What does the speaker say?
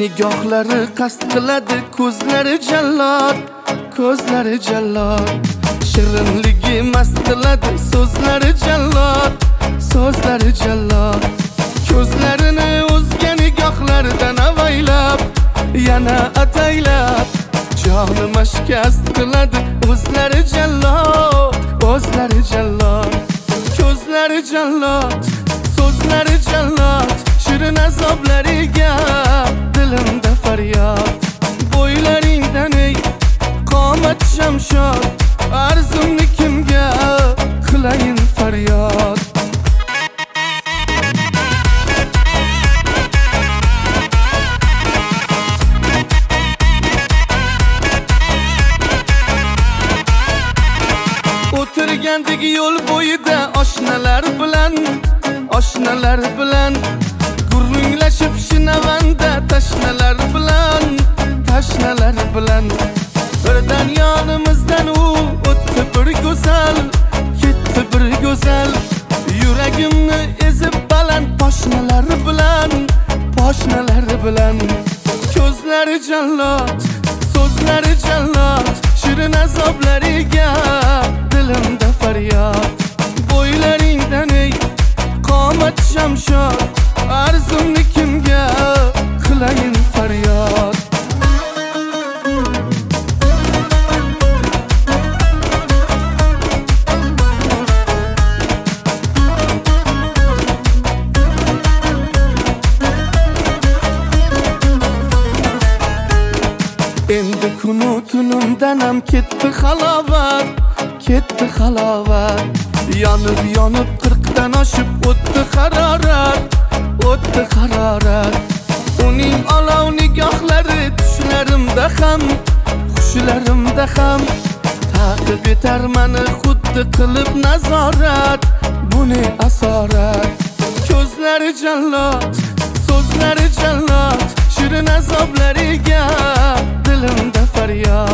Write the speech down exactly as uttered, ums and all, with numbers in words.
nigohlari qasd qiladi, ko'zlari jallod, ko'zlari jallod. Shirinligi mast qiladi, so'zlari jallod, so'zlari jallod. Ko'zlarini o'zga nigohlardan avaylab, yana ataylab, jonima shikast qiladi, o'zlari jallod, o'zlari jallod. Ko'zlari jallod, so'zlari jallod. Shirin azoblariga dilimda faryod. Bo'ylaringdan ey qomat shamshod, arzimni kimga qilayin faryod. O'tirgandik yo'l bo'yida oshnalar bilan, oshnalar bilan gurunglashib shinavanda, tashnalar bilan, tashnalar bilan. Birdan yonimizdan u o'tdi bir go'zal, ketdi bir go'zal. Yuragimni ezib baland poshnalar bilan, poshnalar bilan. Ko'zlari jallod, so'zlari jallod. Shirin azoblariga dilimda faryod. Bo'ylaringdan ey qomat shamshod, arzimni kimga qilayin faryod. Endi kunu tunimdan ham ketdi halovat, ketdi halovat. Yonib yonib qirqdan oshib o'tdi harorat, o'tdi harorat. Uning olov nigohlari tushlarimda ham, xushlarimda ham ta'qib etar meni xuddi qilib nazorat. Buni asorat. Ko'zlari jallod, so'zlari jallod. Shirin azoblariga dilimda faryod.